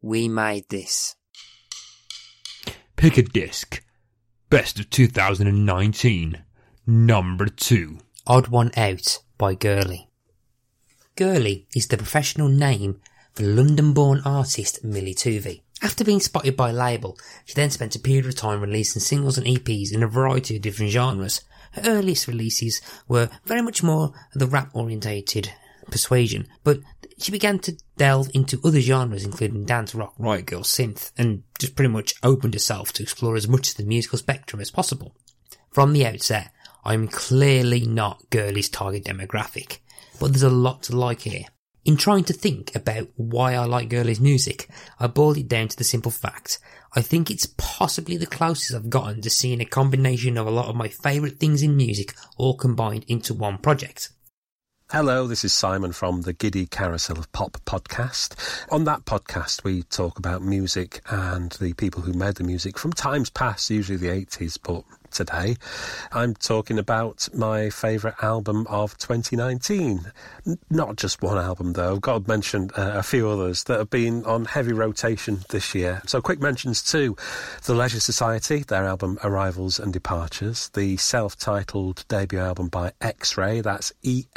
We made this. Pick a disc. Best of 2019. Number 2. Odd One Out by Girly. Girly is the professional name for London-born artist Millie Tuvey. After being spotted by a label, she then spent a period of time releasing singles and EPs in a variety of different genres. Her earliest releases were very much more the rap-orientated persuasion, but she began to delve into other genres including dance, rock, riot girl, synth, and just pretty much opened herself to explore as much of the musical spectrum as possible. From the outset, I'm clearly not Girly's target demographic, but there's a lot to like here. In trying to think about why I like Girly's music, I boiled it down to the simple fact: I think it's possibly the closest I've gotten to seeing a combination of a lot of my favourite things in music all combined into one project. Hello, this is Simon from the Giddy Carousel of Pop podcast. On that podcast, we talk about music and the people who made the music from times past, usually the 80s, but today I'm talking about my favourite album of 2019. Not just one album, though. I've got to mention a few others that have been on heavy rotation this year. So quick mentions to The Leisure Society, their album Arrivals and Departures, the self-titled debut album by X-Ray, that's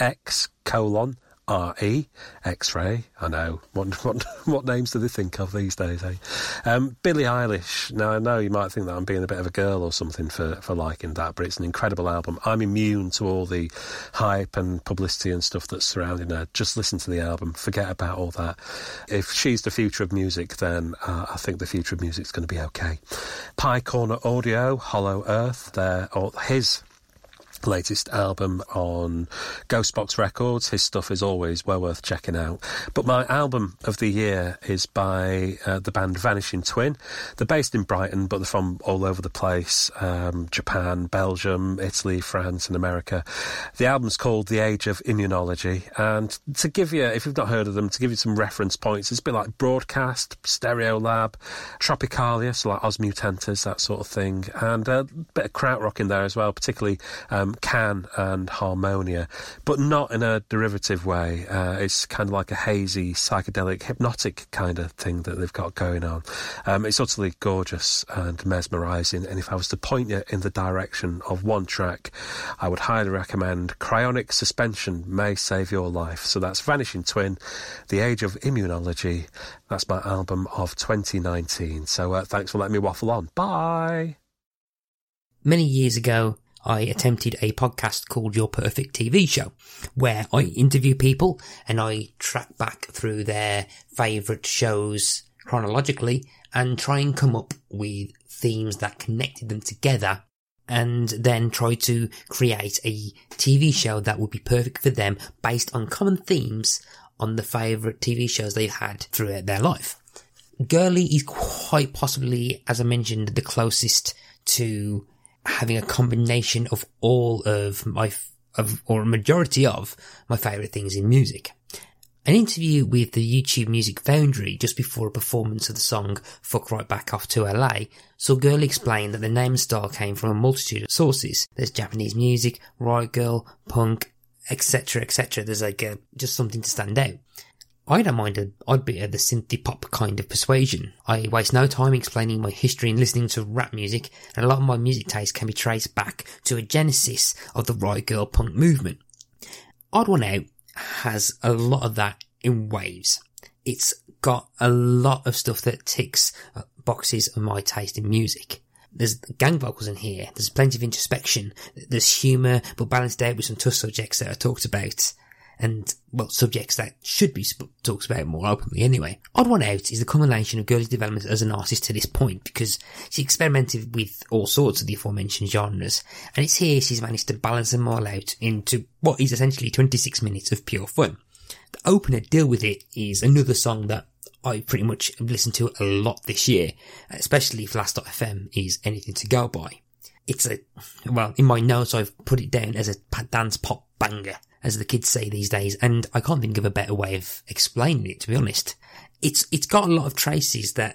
EX:RE, X-Ray. I know, what names do they think of these days, eh? Billie Eilish. Now, I know you might think that I'm being a bit of a girl or something for liking that, but it's an incredible album. I'm immune to all the hype and publicity and stuff that's surrounding her. Just listen to the album, forget about all that. If she's the future of music, then I think the future of music's going to be okay. Pie Corner Audio, Hollow Earth, his latest album on Ghostbox Records. His stuff is always well worth checking out. But my album of the year is by the band Vanishing Twin. They're based in Brighton, but they're from all over the place. Japan, Belgium, Italy, France and America. The album's called The Age of Immunology. And to give you, if you've not heard of them, to give you some reference points, it's a bit like Broadcast, Stereolab, Tropicalia, so like Os Mutantes, that sort of thing. And a bit of krautrock in there as well, particularly Can and Harmonia, but not in a derivative way. It's kind of like a hazy, psychedelic, hypnotic kind of thing that they've got going on. It's utterly gorgeous and mesmerising, and if I was to point you in the direction of one track, I would highly recommend Cryonic Suspension May Save Your Life. So that's Vanishing Twin, The Age of Immunology. That's my album of 2019. So thanks for letting me waffle on. Bye! Many years ago, I attempted a podcast called Your Perfect TV Show, where I interview people and I track back through their favourite shows chronologically and try and come up with themes that connected them together, and then try to create a TV show that would be perfect for them based on common themes on the favourite TV shows they've had throughout their life. Girly is quite possibly, as I mentioned, the closest to having a combination of all of or a majority of my favourite things in music. An interview with the YouTube Music Foundry just before a performance of the song Fuck Right Back Off to LA saw Girly explain that the name and style came from a multitude of sources. There's Japanese music, riot girl, punk, etc, etc. There's just something to stand out. I don't mind a odd bit of the synthy pop kind of persuasion. I waste no time explaining my history and listening to rap music, and a lot of my music taste can be traced back to a genesis of the riot girl punk movement. Odd One Out has a lot of that in waves. It's got a lot of stuff that ticks boxes of my taste in music. There's gang vocals in here, there's plenty of introspection, there's humour, but balanced out with some tough subjects that are talked about. And, well, subjects that should be talked about more openly anyway. Odd One Out is the culmination of Girly's development as an artist to this point, because she experimented with all sorts of the aforementioned genres, and it's here she's managed to balance them all out into what is essentially 26 minutes of pure fun. The opener, Deal With It, is another song that I pretty much have listened to a lot this year, especially if Last.fm is anything to go by. It's in my notes I've put it down as a dance pop banger, as the kids say these days, and I can't think of a better way of explaining it, to be honest. It's got a lot of traces to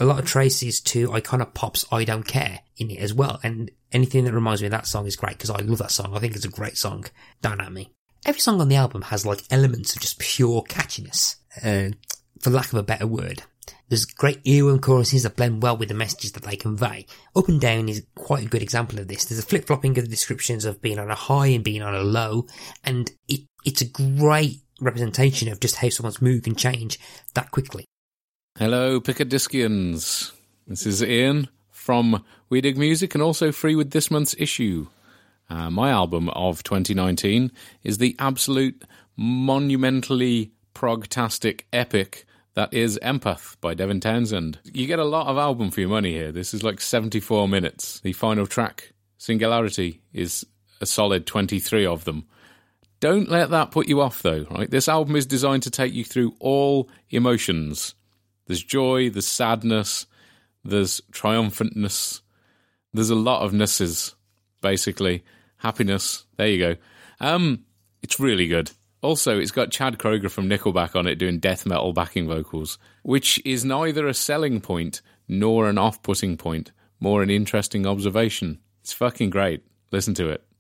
iconic pop's I Don't Care in it as well, and anything that reminds me of that song is great, because I love that song. I think it's a great song. Don't at me. Every song on the album has elements of just pure catchiness, for lack of a better word. There's great earworm choruses that blend well with the messages that they convey. Up and Down is quite a good example of this. There's a flip-flopping of the descriptions of being on a high and being on a low, and it's a great representation of just how someone's mood can change that quickly. Hello, Pickadiscians. This is Ian from We Dig Music and also free with this month's issue. My album of 2019 is the absolute monumentally progtastic epic that is Empath by Devin Townsend. You get a lot of album for your money here. This is like 74 minutes. The final track, Singularity, is a solid 23 of them. Don't let that put you off though, right? This album is designed to take you through all emotions. There's joy, there's sadness, there's triumphantness, there's a lot of nesses, basically. Happiness, there you go. It's really good. Also, it's got Chad Kroeger from Nickelback on it doing death metal backing vocals, which is neither a selling point nor an off-putting point, more an interesting observation. It's fucking great. Listen to it.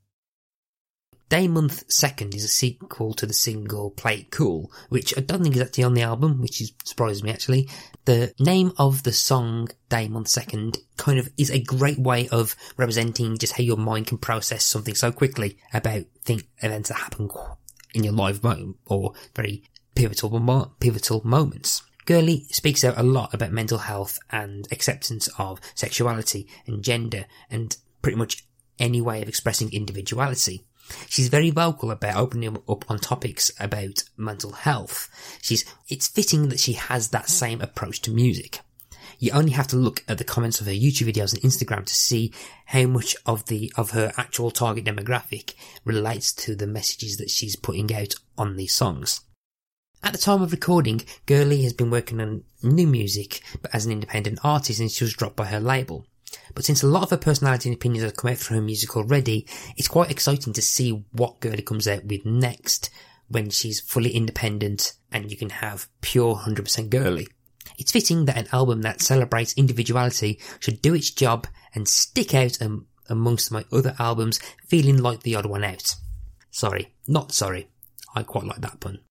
Day Month Second is a sequel to the single Play It Cool, which I don't think is actually on the album, which surprises me actually. The name of the song, Day Month Second, kind of is a great way of representing just how your mind can process something so quickly about events that happen in your life or very pivotal moments. Girly speaks out a lot about mental health and acceptance of sexuality and gender and pretty much any way of expressing individuality. She's very vocal about opening up on topics about mental health. It's fitting that she has that same approach to music. You only have to look at the comments of her YouTube videos and Instagram to see how much of her actual target demographic relates to the messages that she's putting out on these songs. At the time of recording, Girly has been working on new music, but as an independent artist, and she was dropped by her label. But since a lot of her personality and opinions have come out from her music already, it's quite exciting to see what Girly comes out with next when she's fully independent and you can have pure 100% Girly. It's fitting that an album that celebrates individuality should do its job and stick out amongst my other albums, feeling like the odd one out. Sorry, not sorry. I quite like that pun.